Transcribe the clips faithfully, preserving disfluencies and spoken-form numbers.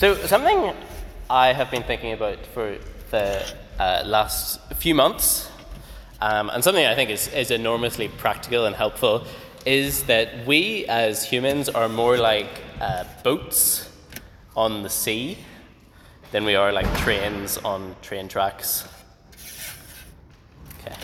So something I have been thinking about for the uh, last few months, um, and something I think is, is enormously practical and helpful, is that we as humans are more like uh, boats on the sea than we are like trains on train tracks. Okay.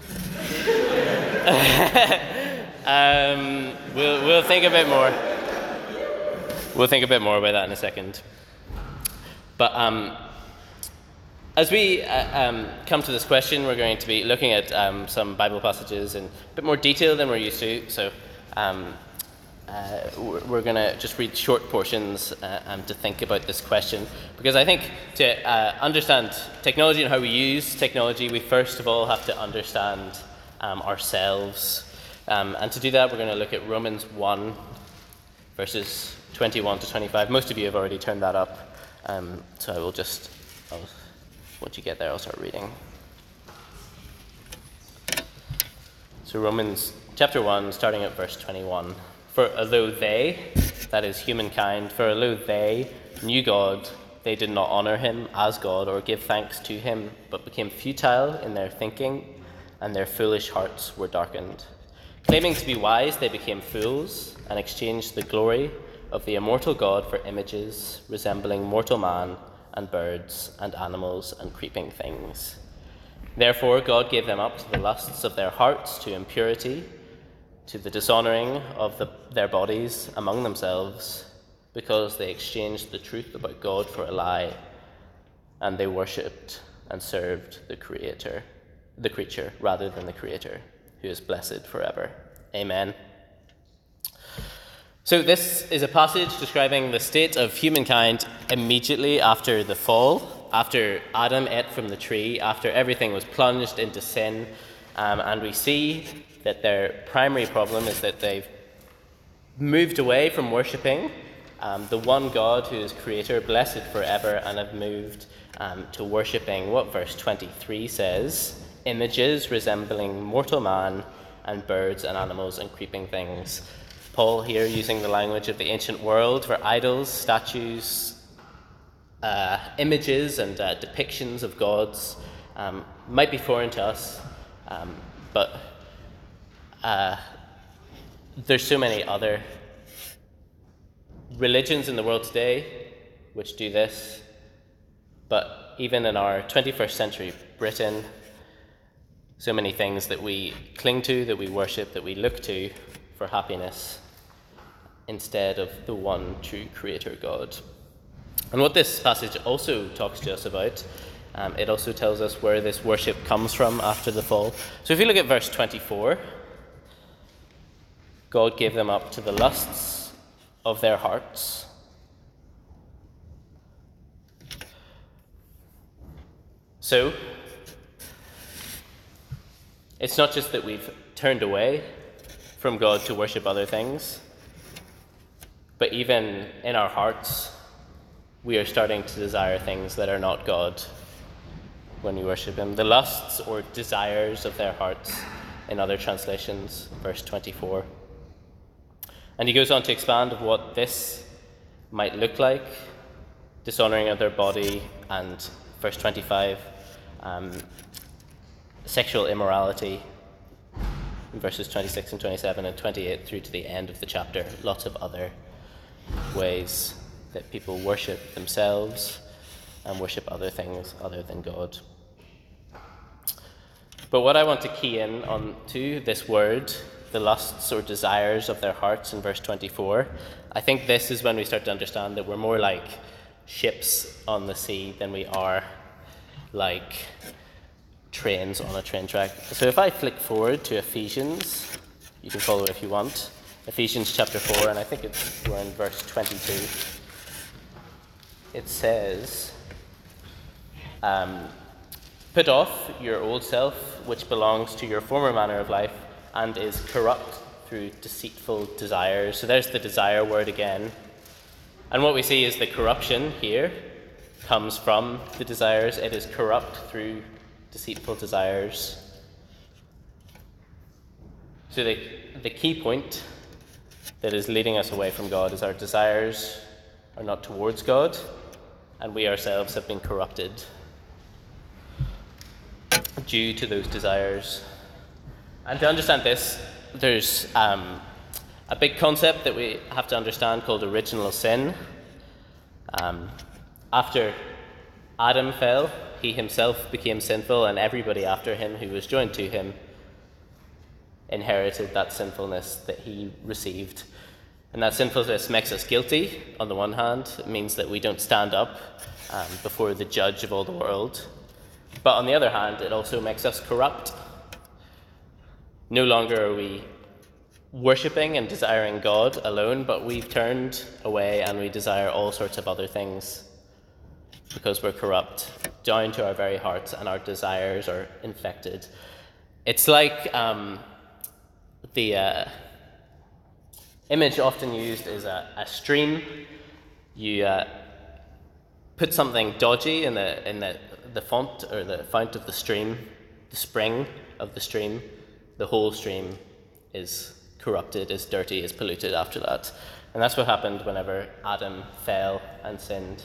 um, we'll, we'll think a bit more. We'll think a bit more about that in a second. But um, as we uh, um, come to this question, we're going to be looking at um, some Bible passages in a bit more detail than we're used to. So um, uh, we're going to just read short portions uh, um, to think about this question. Because I think to uh, understand technology and how we use technology, we first of all have to understand um, ourselves. Um, and to do that, we're going to look at Romans one, verses twenty-one to twenty-five. Most of you have already turned that up. Um, so I will just, I'll, once you get there, I'll start reading. So Romans chapter one, starting at verse twenty-one. For although they, that is humankind, for although they knew God, they did not honor him as God or give thanks to him, but became futile in their thinking, and their foolish hearts were darkened. Claiming to be wise, they became fools and exchanged the glory of the immortal God for images resembling mortal man and birds and animals and creeping things. Therefore God gave them up to the lusts of their hearts, to impurity, to the dishonoring of the, their bodies among themselves, because they exchanged the truth about God for a lie, and they worshipped and served the Creator, the creature rather than the Creator, who is blessed forever. Amen. So this is a passage describing the state of humankind immediately after the fall, after Adam ate from the tree, after everything was plunged into sin, um, and we see that their primary problem is that they've moved away from worshipping um, the one God who is Creator, blessed forever, and have moved um, to worshipping what verse twenty-three says, images resembling mortal man and birds and animals and creeping things. Paul here using the language of the ancient world for idols, statues, uh, images and uh, depictions of gods um, might be foreign to us, um, but uh, there's so many other religions in the world today which do this, but even in our twenty-first century Britain, so many things that we cling to, that we worship, that we look to for happiness instead of the one true Creator God. And what this passage also talks to us about, um, it also tells us where this worship comes from after the fall. So if you look at verse twenty-four, God gave them up to the lusts of their hearts. So it's not just that we've turned away from God to worship other things, but even in our hearts, we are starting to desire things that are not God when we worship him. The lusts or desires of their hearts in other translations, verse twenty-four. And he goes on to expand of what this might look like, dishonoring of their body, and verse twenty-five, um, sexual immorality, in verses twenty-six and twenty-seven and twenty-eight through to the end of the chapter, lots of other ways that people worship themselves and worship other things other than God. But what I want to key in on to this word, the lusts or desires of their hearts in verse twenty-four, I think this is when we start to understand that we're more like ships on the sea than we are like trains on a train track. So if I flick forward to Ephesians, you can follow if you want, Ephesians chapter four, and I think it's we're in verse twenty-two. It says, um, put off your old self, which belongs to your former manner of life and is corrupt through deceitful desires. So there's the desire word again. And what we see is the corruption here comes from the desires. It is corrupt through deceitful desires. So the, the key point that is leading us away from God is our desires are not towards God, and we ourselves have been corrupted due to those desires. And to understand this, there's um, a big concept that we have to understand called original sin. Um, after Adam fell, he himself became sinful, and everybody after him who was joined to him inherited that sinfulness that he received. And that sinfulness makes us guilty, on the one hand. It means that we don't stand up um, before the judge of all the world. But on the other hand, it also makes us corrupt. No longer are we worshipping and desiring God alone, but we've turned away and we desire all sorts of other things because we're corrupt, down to our very hearts, and our desires are infected. It's like um, the uh, image often used is a, a stream. You uh, put something dodgy in the in the, the font or the fount of the stream, the spring of the stream. The whole stream is corrupted, is dirty, is polluted after that. And that's what happened whenever Adam fell and sinned.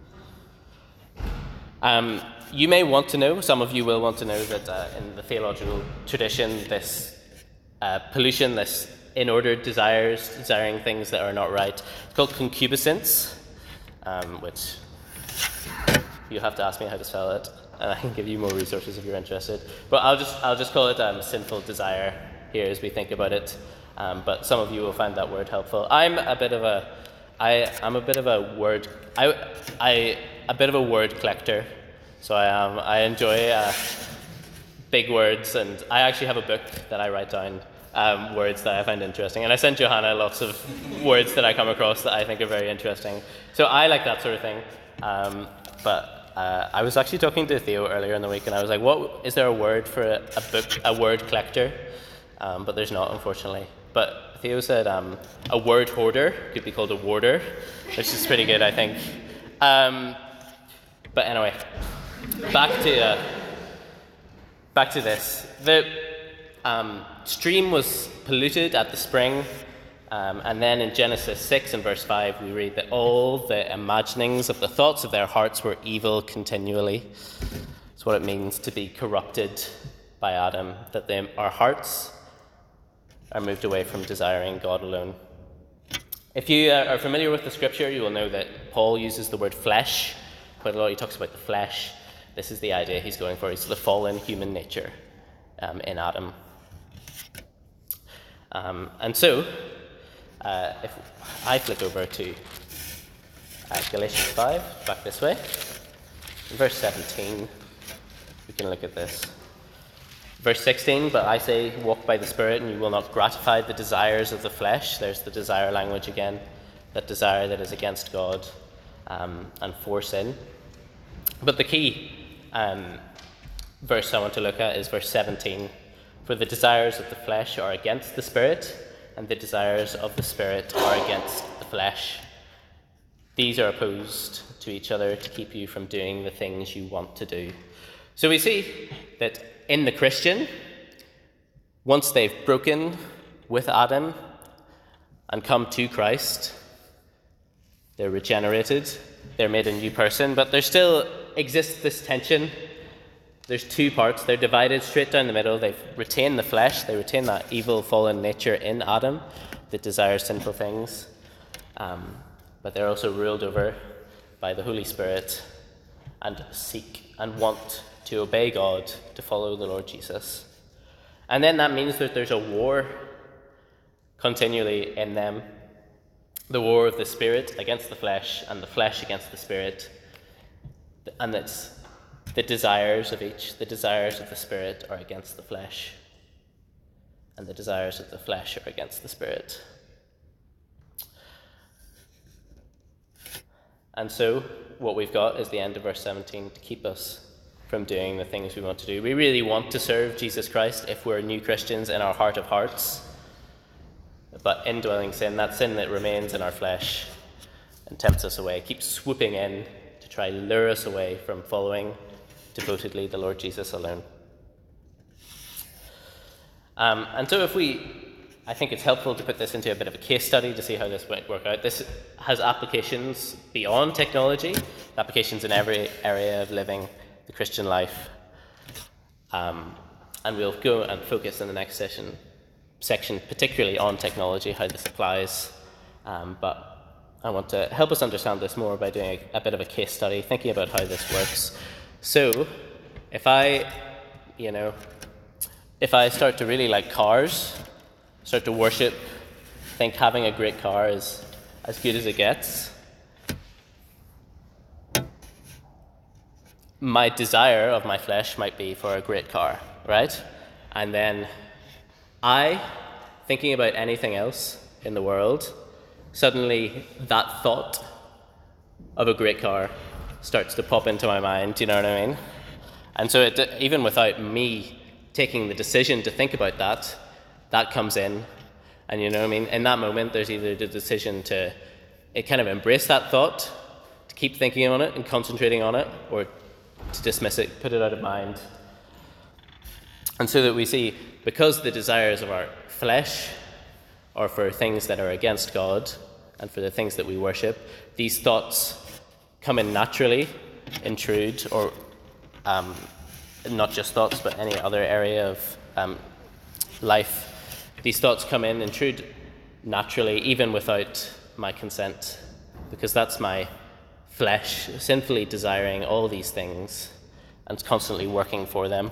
Um, you may want to know, some of you will want to know, that uh, in the theological tradition, this uh, pollution, this inordered desires, desiring things that are not right, it's called concupiscence, um, which you have to ask me how to spell it, and I can give you more resources if you're interested. But I'll just I'll just call it um, sinful desire here as we think about it. Um, but some of you will find that word helpful. I'm a bit of a I I'm a bit of a word I I a bit of a word collector. So I um I enjoy uh, big words, and I actually have a book that I write down um, words that I find interesting. And I send Johanna lots of words that I come across that I think are very interesting. So I like that sort of thing. Um, but uh, I was actually talking to Theo earlier in the week, and I was like, "What is there a word for a, a book, a word collector?" Um, but there's not, unfortunately. But Theo said um, a word hoarder could be called a warder, which is pretty good, I think. Um, but anyway, back to uh, back to this. The um, stream was polluted at the spring, um, and then in Genesis six and verse five, we read that all the imaginings of the thoughts of their hearts were evil continually. That's what it means to be corrupted by Adam, that they, our hearts are moved away from desiring God alone. If you uh, are familiar with the scripture, you will know that Paul uses the word flesh quite a lot. He talks about the flesh. This is the idea he's going for. It's the fallen human nature um, in Adam. Um, and so, uh, if I flick over to uh, Galatians five, back this way, in verse seventeen, we can look at this. Verse sixteen, but I say, walk by the Spirit, and you will not gratify the desires of the flesh. There's the desire language again, that desire that is against God um, and for sin. But the key um, verse I want to look at is verse seventeen. For the desires of the flesh are against the Spirit, and the desires of the Spirit are against the flesh. These are opposed to each other to keep you from doing the things you want to do. So we see that in the Christian, once they've broken with Adam and come to Christ, they're regenerated, they're made a new person, but there still exists this tension. There's two parts. They're divided straight down the middle. They've retained the flesh. They retain that evil fallen nature in Adam that desires sinful things. Um, but they're also ruled over by the Holy Spirit and seek and want to obey God, to follow the Lord Jesus. And then that means that there's a war continually in them. The war of the Spirit against the flesh and the flesh against the Spirit. And it's the desires of each. The desires of the Spirit are against the flesh. And the desires of the flesh are against the Spirit. And so what we've got is the end of verse seventeen to keep us from doing the things we want to do. We really want to serve Jesus Christ if we're new Christians in our heart of hearts. But indwelling sin, that sin that remains in our flesh and tempts us away, keeps swooping in to try to lure us away from following devotedly the Lord Jesus alone. Um, and so if we I think it's helpful to put this into a bit of a case study to see how this might work out. This has applications beyond technology, applications in every area of living the Christian life. Um, and we'll go and focus in the next session, section particularly on technology, how this applies. Um, but I want to help us understand this more by doing a, a bit of a case study, thinking about how this works. So if I, you know, if I start to really like cars, start to worship, think having a great car is as good as it gets, my desire of my flesh might be for a great car, right? And then I, thinking about anything else in the world, suddenly that thought of a great car starts to pop into my mind, do you know what I mean? And so it, even without me taking the decision to think about that, that comes in. And you know what I mean? In that moment, there's either the decision to it kind of embrace that thought, to keep thinking on it and concentrating on it, or to dismiss it, put it out of mind. And so that we see, because the desires of our flesh are for things that are against God and for the things that we worship, these thoughts come in naturally, intrude, or um, not just thoughts, but any other area of um, life. These thoughts come in, intrude naturally, even without my consent, because that's my flesh sinfully desiring all these things and constantly working for them.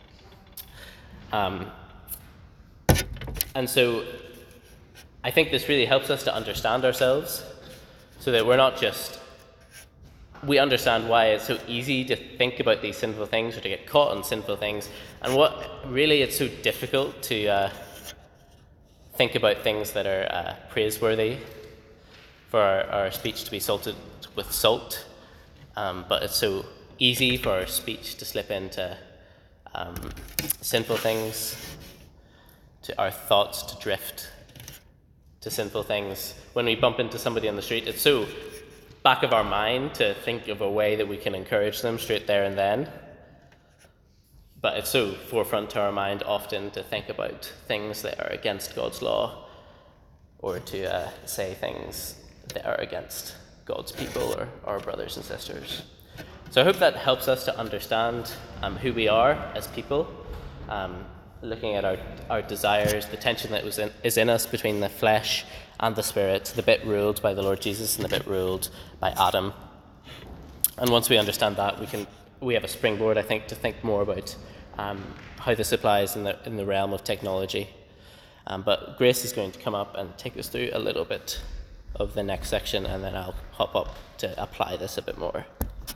Um, and so I think this really helps us to understand ourselves, so that we're not just, we understand why it's so easy to think about these sinful things or to get caught on sinful things, and what really it's so difficult to uh, think about things that are uh, praiseworthy, for our, our speech to be salted with salt, um, but it's so easy for our speech to slip into um, sinful things, to our thoughts to drift to sinful things. When we bump into somebody on the street, it's so back of our mind to think of a way that we can encourage them straight there and then, but it's so forefront to our mind often to think about things that are against God's law, or to uh, say things that are against God's people or our brothers and sisters. So I hope that helps us to understand um, who we are as people, um, looking at our, our desires, the tension that was in, is in us between the flesh and the spirit, the bit ruled by the Lord Jesus and the bit ruled by Adam. And once we understand that, we can we have a springboard, I think, to think more about um, how this applies in the in the realm of technology. Um, but Grace is going to come up and take us through a little bit of the next section, and then I'll hop up to apply this a bit more.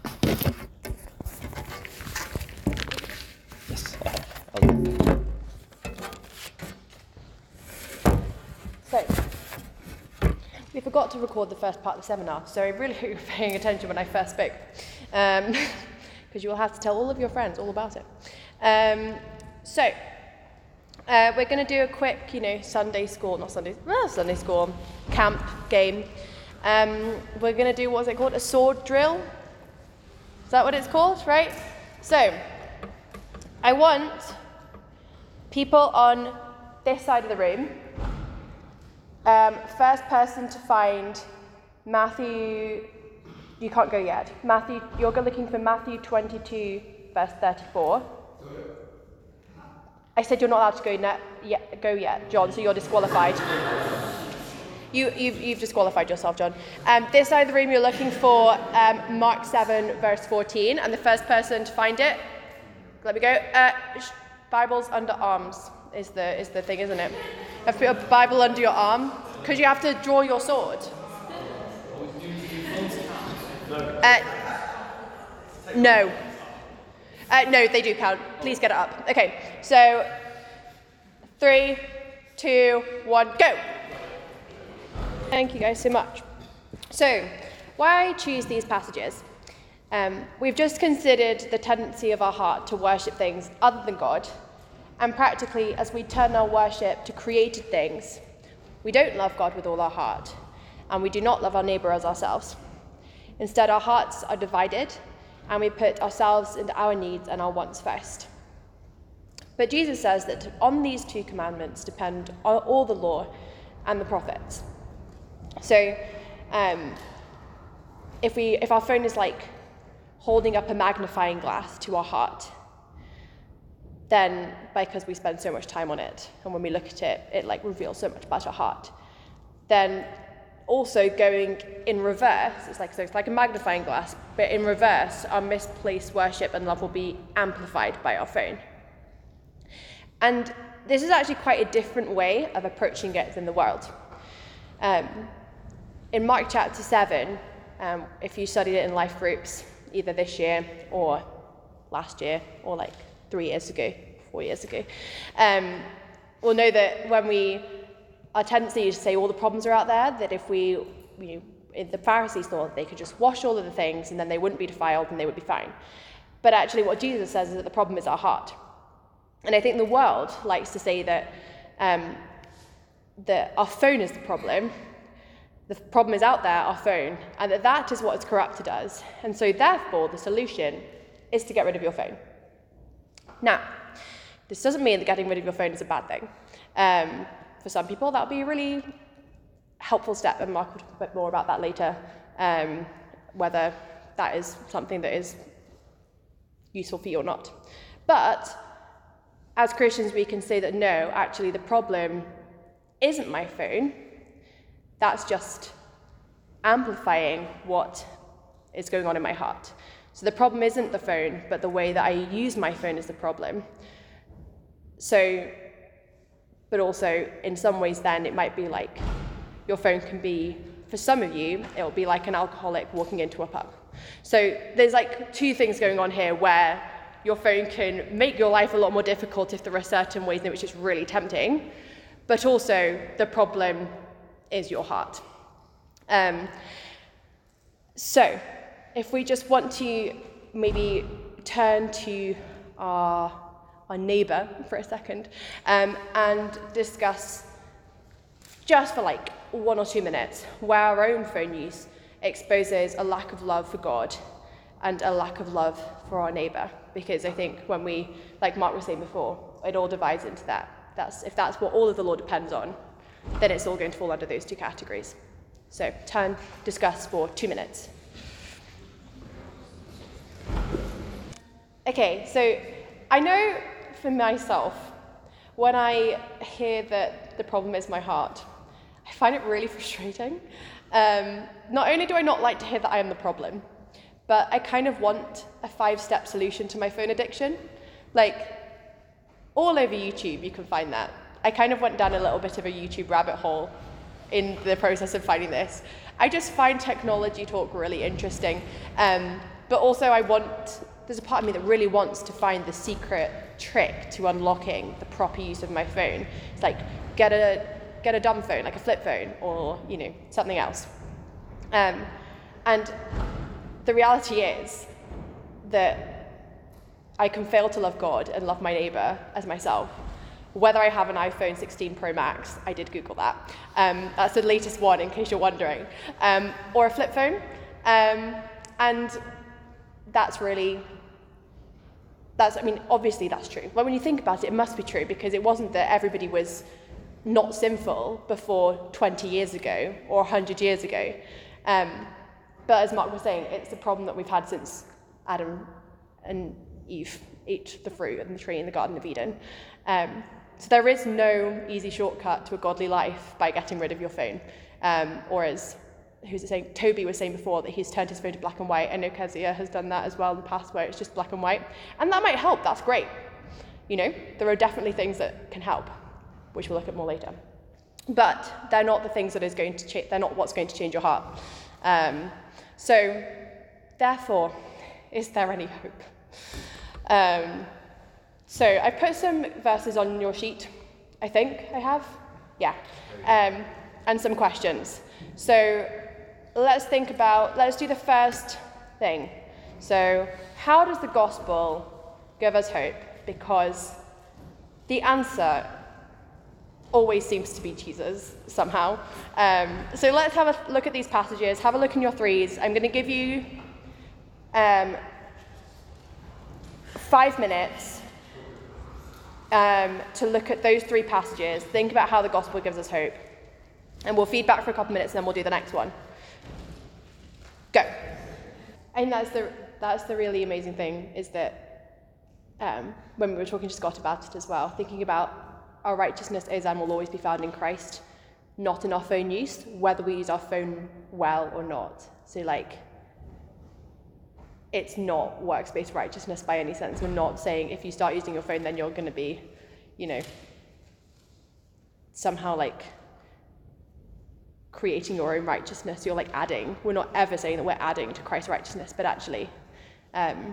Yes. I'll... So, we forgot to record the first part of the seminar, so I really hope you're paying attention when I first spoke, because um, you will have to tell all of your friends all about it. Um, so, uh, we're going to do a quick, you know, Sunday school, not Sunday, well, Sunday school camp game. Um, we're going to do, what's it called, a sword drill? Is that what it's called, right? So, I want people on this side of the room, um, first person to find Matthew, you can't go yet, Matthew, you're looking for Matthew twenty-two, verse thirty-four. I said you're not allowed to go, net, yet, go yet, John, so you're disqualified. You, you've, you've disqualified yourself, John. Um, this side of the room, you're looking for um, Mark seven, verse fourteen, and the first person to find it, let me go, uh, Bibles under arms is the, is the thing, isn't it? You have to put a Bible under your arm, because you have to draw your sword. Uh, no. Uh, no, they do count. Please get it up. Okay, so three, two, one, go. Thank you guys so much. So, why I choose these passages? Um, we've just considered the tendency of our heart to worship things other than God, and practically, as we turn our worship to created things, we don't love God with all our heart, and we do not love our neighbour as ourselves. Instead, our hearts are divided, and we put ourselves and our needs and our wants first. But Jesus says that on these two commandments depend all the law and the prophets. So um, if we, if our phone is like holding up a magnifying glass to our heart, then because we spend so much time on it, and when we look at it, it like reveals so much about our heart, then also going in reverse, it's like, so it's like a magnifying glass, but in reverse, our misplaced worship and love will be amplified by our phone. And this is actually quite a different way of approaching it than the world. Um, in Mark chapter seven, um, if you studied it in life groups, either this year or last year, or like three years ago, four years ago, um, we'll know that when we, our tendency is to say all the problems are out there, that if we, you know, the Pharisees thought they could just wash all of the things and then they wouldn't be defiled and they would be fine. But actually what Jesus says is that the problem is our heart. And I think the world likes to say that, um, that our phone is the problem. The problem is out there, our phone, and that that is what has corrupted us. And so therefore, the solution is to get rid of your phone. Now, this doesn't mean that getting rid of your phone is a bad thing. Um, for some people, that would be a really helpful step, and Mark will talk a bit more about that later, um, whether that is something that is useful for you or not. But as Christians, we can say that no, actually the problem isn't my phone. That's just amplifying what is going on in my heart. So the problem isn't the phone, but the way that I use my phone is the problem. So, but also in some ways then it might be like your phone can be, for some of you, it will be like an alcoholic walking into a pub. So there's like two things going on here where your phone can make your life a lot more difficult if there are certain ways in which it's really tempting, but also the problem is your heart. Um, so if we just want to maybe turn to our, our neighbour for a second um, and discuss just for like one or two minutes where our own phone use exposes a lack of love for God and a lack of love for our neighbour. Because I think when we, like Mark was saying before, it all divides into that. That's, if that's what all of the law depends on, then it's all going to fall under those two categories. So turn, discuss for two minutes. Okay, so I know for myself, when I hear that the problem is my heart, I find it really frustrating. Um, not only do I not like to hear that I am the problem, but I kind of want a five-step solution to my phone addiction. Like, all over YouTube, you can find that. I kind of went down a little bit of a YouTube rabbit hole in the process of finding this. I just find technology talk really interesting. Um, but also I want, there's a part of me that really wants to find the secret trick to unlocking the proper use of my phone. It's like, get a, get a dumb phone, like a flip phone, or, you know, something else. Um, and the reality is that I can fail to love God and love my neighbour as myself. Whether I have an iPhone sixteen Pro Max, I did Google that. Um, that's the latest one, in case you're wondering. Um, or a flip phone. Um, and that's really, that's, I mean, obviously that's true. But when you think about it, it must be true, because it wasn't that everybody was not sinful before twenty years ago or one hundred years ago. Um, but as Mark was saying, it's a problem that we've had since Adam and Eve ate the fruit in the tree in the Garden of Eden. Um, so there is no easy shortcut to a godly life by getting rid of your phone. Um, or as, who's it saying, Toby was saying before, that he's turned his phone to black and white. I know Kezia has done that as well in the past, where it's just black and white. And that might help, that's great. You know, there are definitely things that can help, which we'll look at more later. But they're not the things that is going to change, they're not what's going to change your heart. Um, so, therefore, is there any hope? Um, so I've put some verses on your sheet, I think I have, yeah, um, and some questions. So let's think about, let's do the first thing. So how does the gospel give us hope? Because the answer always seems to be Jesus, somehow. Um, so let's have a look at these passages, have a look in your threes. I'm going to give you um, five minutes um, to look at those three passages, think about how the gospel gives us hope, and we'll feed back for a couple minutes and then we'll do the next one. Go. And that's the that's the really amazing thing, is that um, when we were talking to Scott about it as well, thinking about our righteousness is and will always be found in Christ, not in our phone use, whether we use our phone well or not. So like, it's not works-based righteousness by any sense. We're not saying if you start using your phone, then you're going to be, you know, somehow like creating your own righteousness. You're like adding. We're not ever saying that we're adding to Christ's righteousness, but actually, um,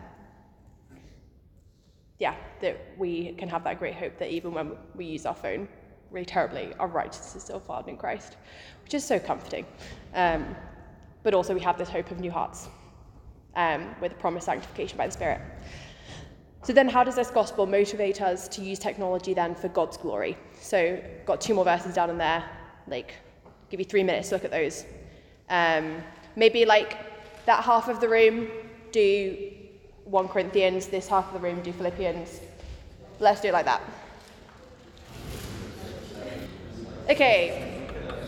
yeah, that we can have that great hope that even when we use our phone really terribly, our righteousness is still found in Christ, which is so comforting. Um, but also we have this hope of new hearts, um, with the promised sanctification by the Spirit. So then how does this gospel motivate us to use technology then for God's glory? So got two more verses down in there, like give you three minutes to look at those. Um, maybe like that half of the room do First Corinthians, this half of the room do Philippians. Let's do it like that. Okay.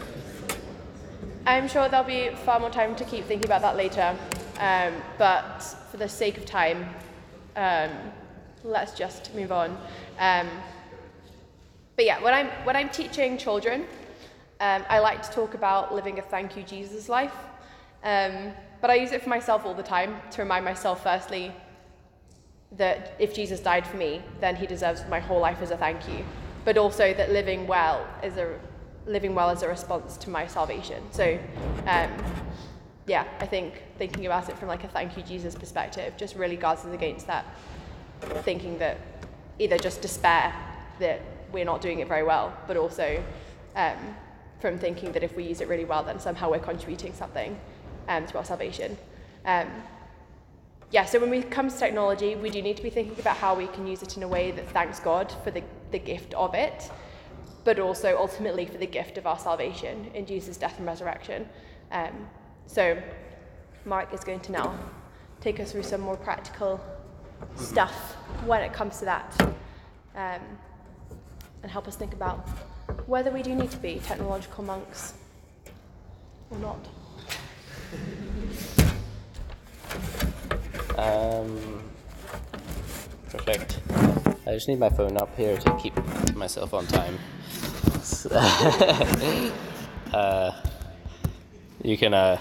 I'm sure there'll be far more time to keep thinking about that later, um, but for the sake of time, um, let's just move on. Um, but yeah, when I'm when I'm teaching children, um, I like to talk about living a thank you Jesus life, um, but I use it for myself all the time to remind myself, firstly, that if Jesus died for me, then he deserves my whole life as a thank you, but also that living well is a living well as a response to my salvation. So, um, yeah, I think thinking about it from like a thank you Jesus perspective just really guards us against that thinking that either just despair that we're not doing it very well, but also um, from thinking that if we use it really well, then somehow we're contributing something um, to our salvation. Um, yeah, so when we come to technology, we do need to be thinking about how we can use it in a way that thanks God for the, the gift of it, but also ultimately for the gift of our salvation in Jesus' death and resurrection. Um, so Mark is going to now take us through some more practical stuff when it comes to that, um, and help us think about whether we do need to be technological monks or not. Um, perfect. I just need my phone up here to keep myself on time. uh, you can uh,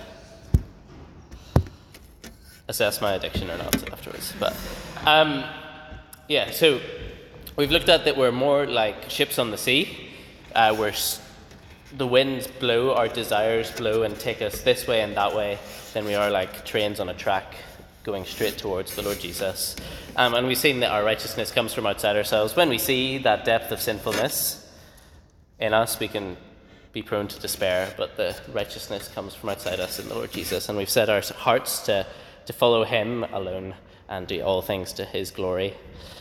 assess my addiction or not afterwards. But um, yeah, so we've looked at that we're more like ships on the sea, uh, where s- the winds blow, our desires blow and take us this way and that way, than we are like trains on a track going straight towards the Lord Jesus. Um, and we've seen that our righteousness comes from outside ourselves. When we see that depth of sinfulness in us, we can be prone to despair, but the righteousness comes from outside us in the Lord Jesus. And we've set our hearts to, to follow him alone and do all things to his glory.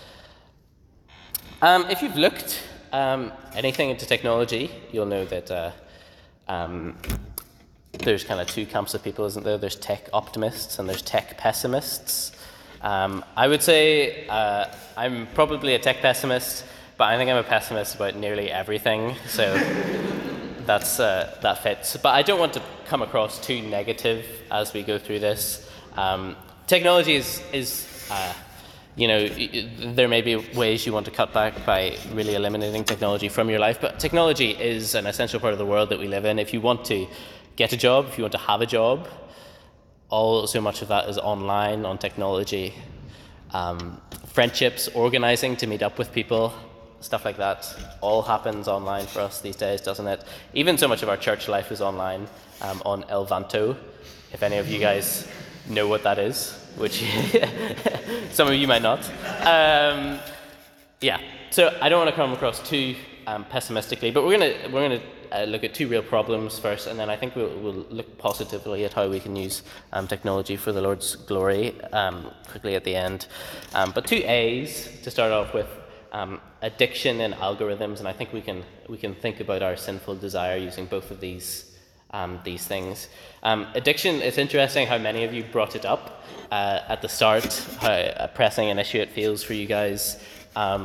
Um, if you've looked um, anything into technology, you'll know that uh, um, there's kind of two camps of people, isn't there? There's tech optimists and there's tech pessimists. Um, I would say uh, I'm probably a tech pessimist, but I think I'm a pessimist about nearly everything, so that's uh, that fits. But I don't want to come across too negative as we go through this. Um, technology is, is uh, you know, there may be ways you want to cut back by really eliminating technology from your life, but technology is an essential part of the world that we live in. If you want to get a job, if you want to have a job, all so much of that is online, on technology. Um, friendships, organizing to meet up with people, stuff like that, all happens online for us these days, doesn't it? Even so much of our church life is online, um, on Elvanto, if any of you guys know what that is, which some of you might not. Um, yeah, so I don't want to come across too um, pessimistically, but we're gonna we're gonna uh, look at two real problems first, and then I think we'll, we'll look positively at how we can use um, technology for the Lord's glory um, quickly at the end. Um, but two A's to start off with: um, addiction and algorithms, and I think we can we can think about our sinful desire using both of these. Um, these things. Um, addiction, it's interesting how many of you brought it up uh, at the start, how uh, pressing an issue it feels for you guys. Um,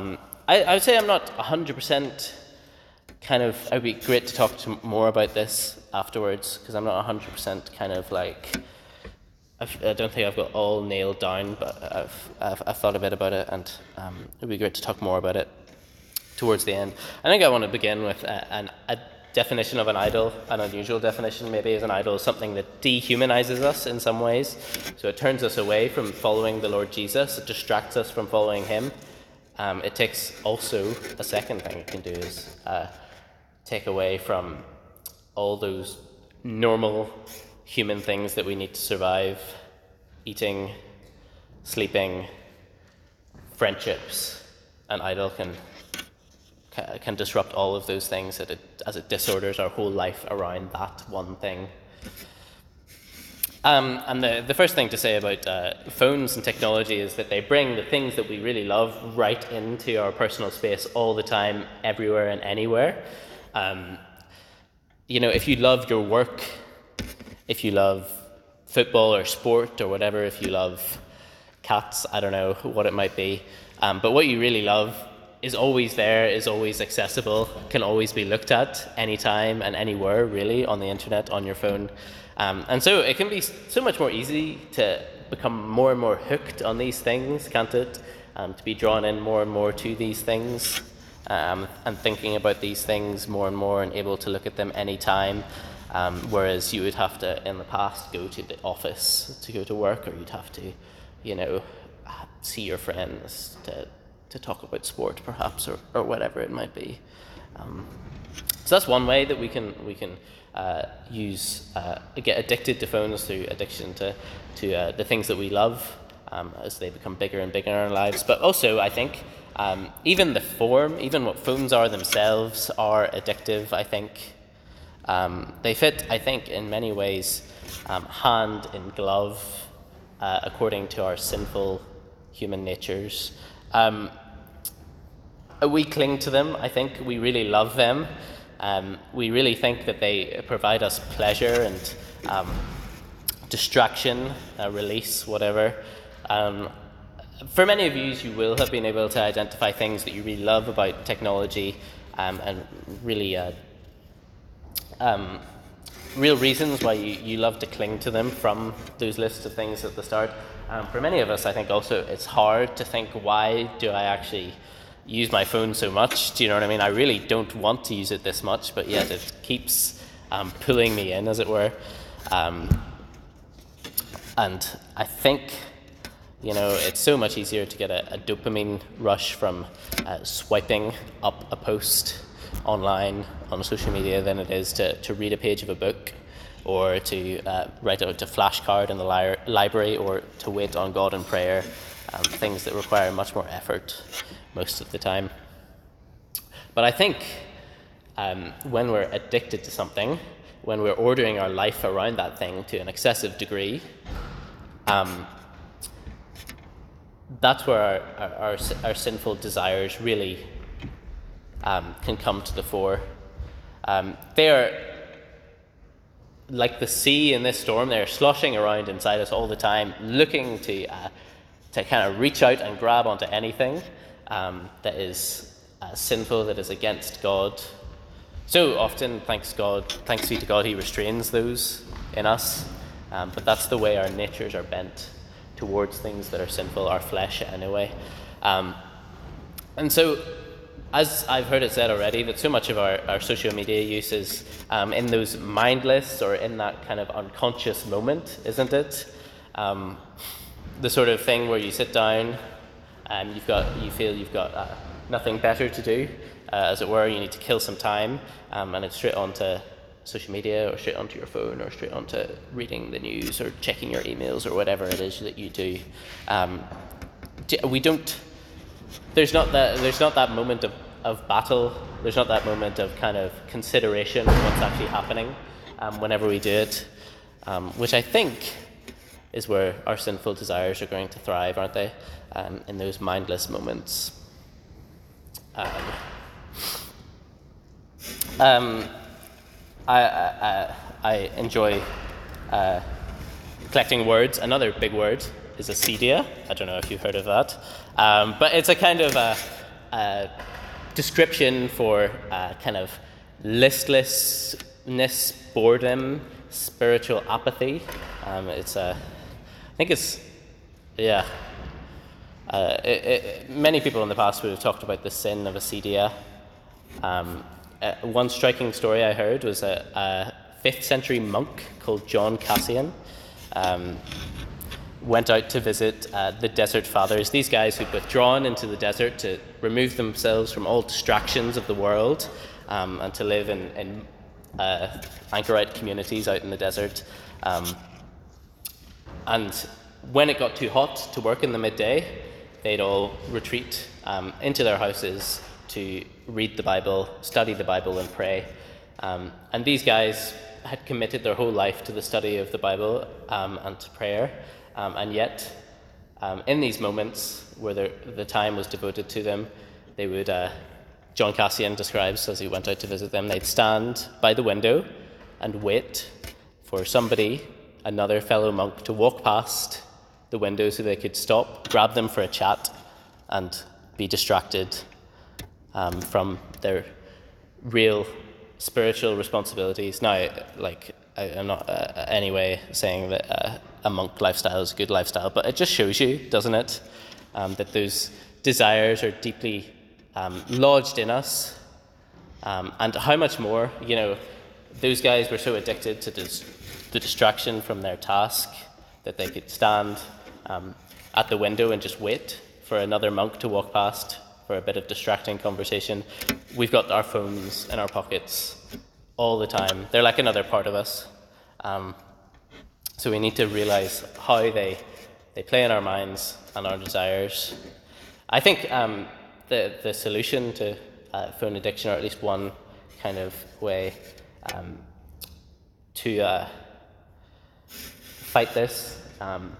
I, I would say I'm not one hundred percent kind of, it would be great to talk to more about this afterwards, because I'm not one hundred percent kind of like, I've, I don't think I've got all nailed down, but I've, I've, I've thought a bit about it, and um, it would be great to talk more about it towards the end. I think I want to begin with a, an, a definition of an idol, an unusual definition maybe, as an idol is something that dehumanizes us in some ways. So it turns us away from following the Lord Jesus, it distracts us from following him. Um, it takes also, a second thing it can do is uh, take away from all those normal human things that we need to survive: eating, sleeping, friendships. An idol can can disrupt all of those things as it, as it disorders our whole life around that one thing. Um, and the, the first thing to say about uh, phones and technology is that they bring the things that we really love right into our personal space all the time, everywhere and anywhere. Um, you know, if you love your work, if you love football or sport or whatever, if you love cats, I don't know what it might be, um, but what you really love is always there, is always accessible, can always be looked at anytime and anywhere, really, on the internet, on your phone. Um, and so it can be so much more easy to become more and more hooked on these things, can't it? Um, to be drawn in more and more to these things, um, and thinking about these things more and more and able to look at them anytime. Um, whereas you would have to, in the past, go to the office to go to work, or you'd have to, you know, see your friends to to talk about sport, perhaps, or, or whatever it might be. Um, so that's one way that we can we can uh, use uh, get addicted to phones through addiction to to uh, the things that we love um, as they become bigger and bigger in our lives. But also, I think um, even the form, even what phones are themselves, are addictive. I think um, they fit. I think in many ways, um, hand in glove, uh, according to our sinful human natures. Um, we cling to them, I think. We really love them. Um, we really think that they provide us pleasure and um, distraction, uh, release, whatever. Um, for many of you, you will have been able to identify things that you really love about technology um, and really uh, um, real reasons why you, you love to cling to them from those lists of things at the start. Um, for many of us, I think also it's hard to think, why do I actually use my phone so much? Do you know what I mean? I really don't want to use it this much, but yet it keeps um, pulling me in, as it were. Um, and I think, you know, it's so much easier to get a, a dopamine rush from uh, swiping up a post online on social media than it is to, to read a page of a book, or to uh, write out a flashcard in the li- library, or to wait on God in prayer, um, things that require much more effort most of the time. But I think um, when we're addicted to something, when we're ordering our life around that thing to an excessive degree, um, that's where our, our, our, our sinful desires really um, can come to the fore. Um, they are like the sea in this storm. They're sloshing around inside us all the time, looking to uh, to kind of reach out and grab onto anything um, that is uh, sinful, that is against God. So often, thanks God, thanks be to God, He restrains those in us. Um, but that's the way our natures are bent towards things that are sinful, our flesh anyway. Um, and so, as I've heard it said already, that so much of our, our social media use is um, in those mindless or in that kind of unconscious moment, isn't it? Um, the sort of thing where you sit down and you've got, you feel you've got uh, nothing better to do, uh, as it were. You need to kill some time, um, and it's straight onto social media, or straight onto your phone, or straight onto reading the news, or checking your emails, or whatever it is that you do. Um, we don't. There's not that. There's not that moment of, of battle. There's not that moment of kind of consideration of what's actually happening um, whenever we do it, um, which I think is where our sinful desires are going to thrive, aren't they? Um, in those mindless moments. Um, um, I, I, I enjoy uh, collecting words. Another big word is acedia. I don't know if you've heard of that. Um, but it's a kind of a, a description for uh, kind of listlessness, boredom, spiritual apathy. Um, it's a, I think it's, yeah. Uh, it, it, many people in the past would have talked about the sin of acedia. Um, uh, one striking story I heard was a, a fifth century monk called John Cassian. Um, went out to visit uh, the Desert Fathers, these guys who'd withdrawn into the desert to remove themselves from all distractions of the world um, and to live in, in uh, anchorite communities out in the desert. Um, and when it got too hot to work in the midday, they'd all retreat um, into their houses to read the Bible, study the Bible, and pray. Um, and these guys had committed their whole life to the study of the Bible um, and to prayer. Um, and yet, um, in these moments where the time was devoted to them, they would, uh, John Cassian describes as he went out to visit them, they'd stand by the window and wait for somebody, another fellow monk, to walk past the window so they could stop, grab them for a chat, and be distracted um, from their real spiritual responsibilities. Now, like, I, I'm not uh, anyway saying that uh, a monk lifestyle is a good lifestyle, but it just shows you, doesn't it, um, that those desires are deeply um, lodged in us, um, and how much more, you know, those guys were so addicted to dis- the distraction from their task that they could stand um, at the window and just wait for another monk to walk past for a bit of distracting conversation. We've got our phones in our pockets all the time. They're like another part of us. Um, so we need to realize how they they play in our minds and our desires. I think um, the, the solution to uh, phone addiction, or at least one kind of way um, to uh, fight this, um,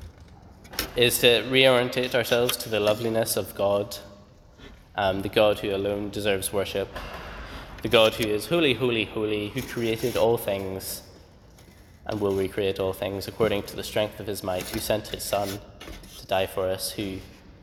is to reorientate ourselves to the loveliness of God, um, the God who alone deserves worship, the God who is holy, holy, holy, who created all things and will recreate all things according to the strength of his might, who sent his Son to die for us, who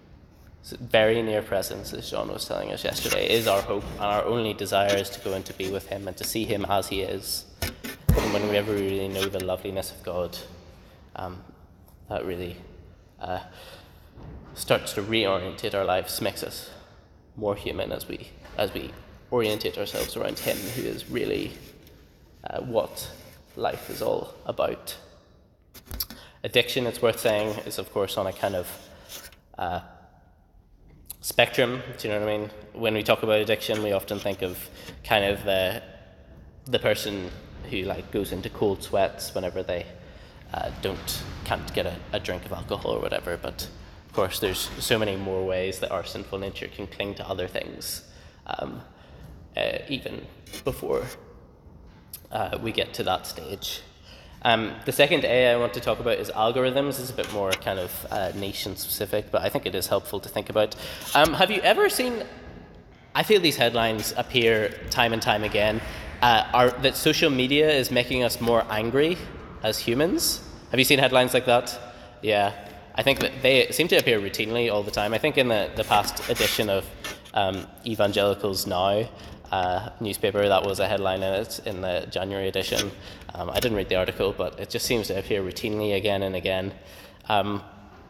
very near presence, as John was telling us yesterday, is our hope, and our only desire is to go and to be with him and to see him as he is. And when we ever really know the loveliness of God, um, that really uh, starts to reorientate our lives, makes us more human as we as we orientate ourselves around him, who is really uh, what life is all about. Addiction, it's worth saying, is of course on a kind of uh, spectrum. Do you know what I mean? When we talk about addiction, we often think of kind of the the person who like goes into cold sweats whenever they uh, don't can't get a, a drink of alcohol or whatever. But of course, there's so many more ways that our sinful nature can cling to other things, um, uh, even before uh, we get to that stage. Um, the second A I want to talk about is algorithms. It's a bit more kind of uh, nation specific, but I think it is helpful to think about. Um, have you ever seen, I feel these headlines appear time and time again, uh, are, that social media is making us more angry as humans? Have you seen headlines like that? Yeah, I think that they seem to appear routinely all the time. I think in the, the past edition of um, Evangelicals Now, Uh, newspaper, that was a headline in it in the January edition. Um, I didn't read the article, but it just seems to appear routinely again and again. Um,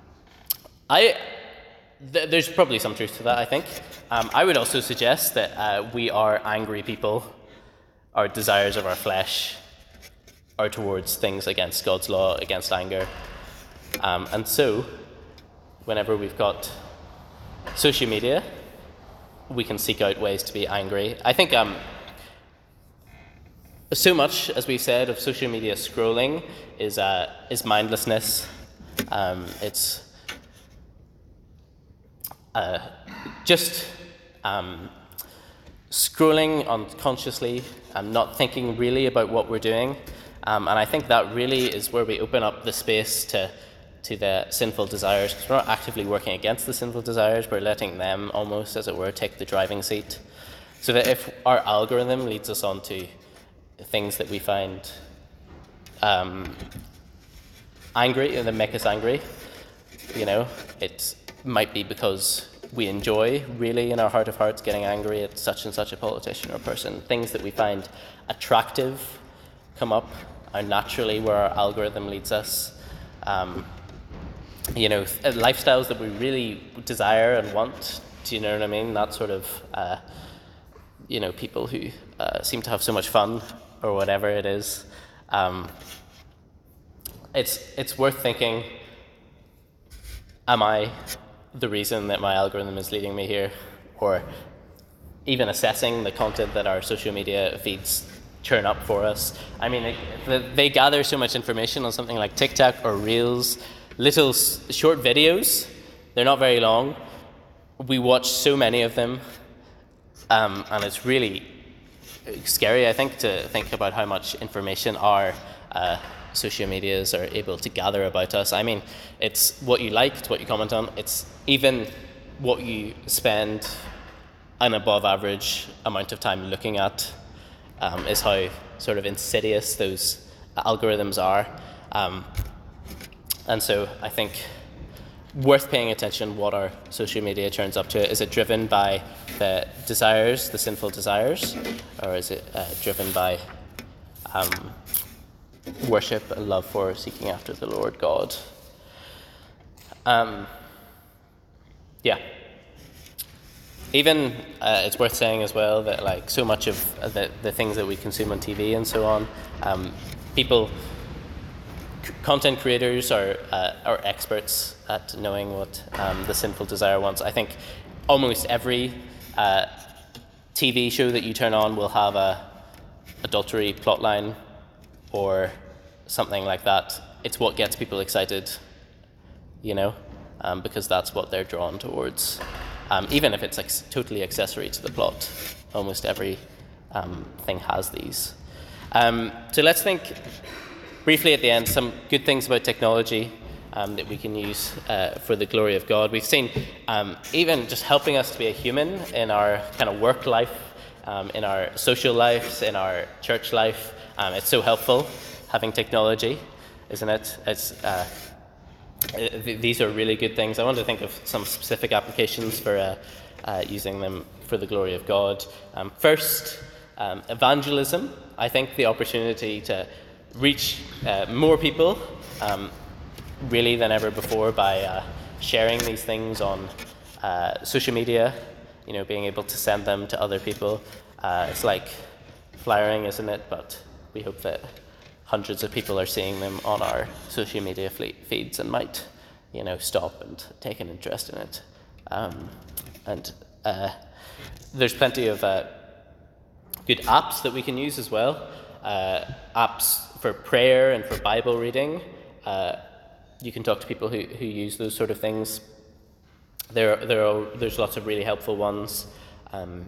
I th- there's probably some truth to that, I think. Um, I would also suggest that uh, we are angry people. Our desires of our flesh are towards things against God's law, against anger. Um, and so, whenever we've got social media, we can seek out ways to be angry. I think um, so much, as we've said, of social media scrolling is uh, is mindlessness. Um, it's uh, just um, scrolling unconsciously and not thinking really about what we're doing. Um, and I think that really is where we open up the space to to the sinful desires, because we're not actively working against the sinful desires, we're letting them almost, as it were, take the driving seat. So that if our algorithm leads us on to things that we find um, angry, and that make us angry, you know, it might be because we enjoy, really, in our heart of hearts, getting angry at such and such a politician or person. Things that we find attractive come up, are naturally where our algorithm leads us. Um, you know, th- lifestyles that we really desire and want, do you know what I mean? That sort of, uh, you know, people who uh, seem to have so much fun, or whatever it is. Um, it's it's worth thinking, am I the reason that my algorithm is leading me here? Or even assessing the content that our social media feeds churn up for us. I mean, it, they gather so much information on something like TikTok or Reels, little s- short videos. They're not very long. We watch so many of them, um, and it's really scary, I think, to think about how much information our uh, social medias are able to gather about us. I mean, it's what you like, it's what you comment on, it's even what you spend an above average amount of time looking at, um, is how sort of insidious those algorithms are. Um, and so I think worth paying attention what our social media turns up to. Is it driven by the desires, the sinful desires, or is it uh, driven by um, worship and love for seeking after the Lord God? Um, yeah. Even uh, it's worth saying as well that like so much of the, the things that we consume on T V and so on, um, people, c- content creators are uh, are experts at knowing what um, the sinful desire wants. I think almost every uh, T V show that you turn on will have a adultery plotline or something like that. It's what gets people excited, you know, um, because that's what they're drawn towards. Um, even if it's like totally accessory to the plot, almost every um, thing has these. Um, so let's think briefly at the end some good things about technology um, that we can use uh, for the glory of God. We've seen um, even just helping us to be a human in our kind of work life, um, in our social lives, in our church life. Um, it's so helpful having technology, isn't it? It's uh, These are really good things. I want to think of some specific applications for uh, uh, using them for the glory of God. Um, first, um, evangelism. I think the opportunity to reach uh, more people um, really than ever before by uh, sharing these things on uh, social media, you know, being able to send them to other people. Uh, it's like flyering, isn't it? But we hope that hundreds of people are seeing them on our social media feeds and might, you know, stop and take an interest in it. Um, and uh, there's plenty of uh, good apps that we can use as well. Uh, apps for prayer and for Bible reading. Uh, you can talk to people who, who use those sort of things. There, there are there's lots of really helpful ones, um,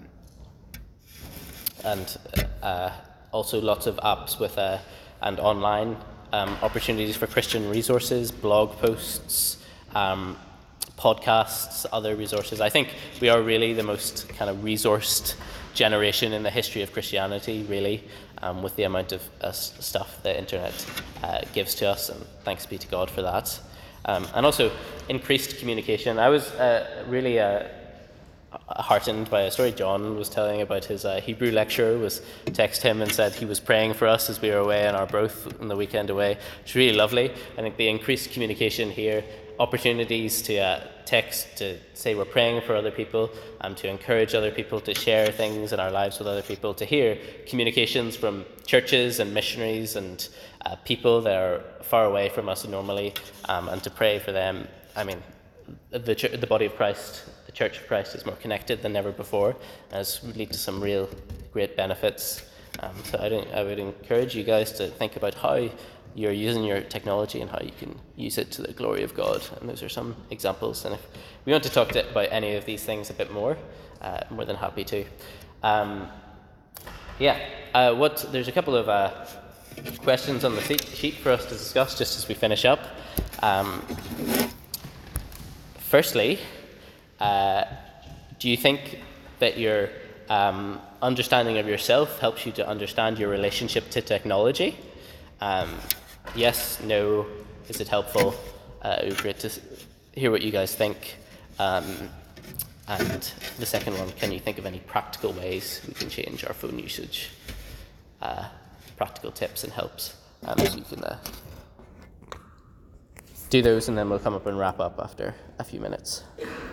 and uh, also lots of apps with a. Uh, and online um, opportunities for Christian resources, blog posts, um, podcasts, other resources. I think we are really the most kind of resourced generation in the history of Christianity, really, um, with the amount of uh, stuff the internet uh, gives to us, and thanks be to God for that. Um, and also increased communication. I was uh, really uh, heartened by a story John was telling about his uh, Hebrew lecturer was text him and said he was praying for us as we were away on our broth on the weekend away. It's really lovely. I think the increased communication here, opportunities to uh, text, to say we're praying for other people, and to encourage other people to share things in our lives with other people, to hear communications from churches and missionaries and uh, people that are far away from us normally, um, and to pray for them. I mean, the, ch- the body of Christ, the Church of Christ, is more connected than ever before, as would lead to some real great benefits. Um, so I, don't, I would encourage you guys to think about how you're using your technology and how you can use it to the glory of God. And those are some examples. And if we want to talk to, about any of these things a bit more, uh, more than happy to. Um, yeah, uh, what there's a couple of uh, questions on the sheet for us to discuss just as we finish up. Um, Firstly, uh, do you think that your um, understanding of yourself helps you to understand your relationship to technology? Um, yes, no, is it helpful? Uh, it would be great to hear what you guys think. Um, And the second one, can you think of any practical ways we can change our phone usage? Uh, practical tips and helps. Um, so you can uh, do those, and then we'll come up and wrap up after a few minutes.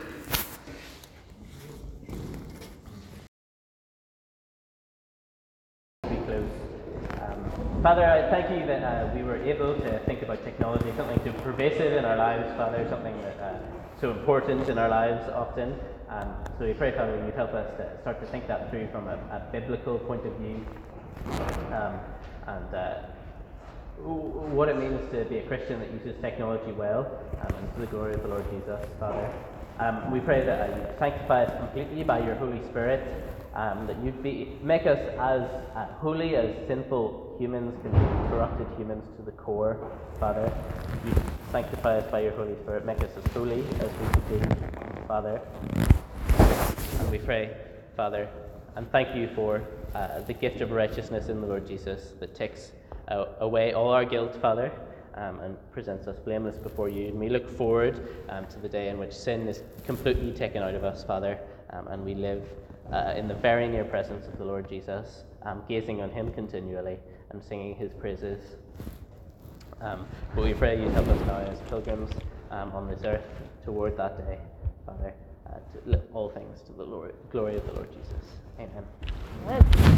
We close. Um, Father, I thank you that uh, we were able to think about technology, something so pervasive in our lives, Father, something that uh, so important in our lives often. Um, so we pray, Father, you'd help us to start to think that through from a, a biblical point of view, um, and uh, what it means to be a Christian that uses technology well, um, and to the glory of the Lord Jesus, Father. Um, we pray that uh, you sanctify us completely by your Holy Spirit, um, that you be, make us as uh, holy as sinful humans can be, corrupted humans to the core, Father. You sanctify us by your Holy Spirit, make us as holy as we can be, Father. And we pray, Father, and thank you for uh, the gift of righteousness in the Lord Jesus that takes uh, away all our guilt, Father, um, and presents us blameless before you. And we look forward um, to the day in which sin is completely taken out of us, Father, um, and we live uh, in the very near presence of the Lord Jesus, um, gazing on him continually and singing his praises. Um, but we pray you help us now as pilgrims um, on this earth toward that day, Father, uh, to lift all things to the Lord, glory of the Lord Jesus. Amen. Amen.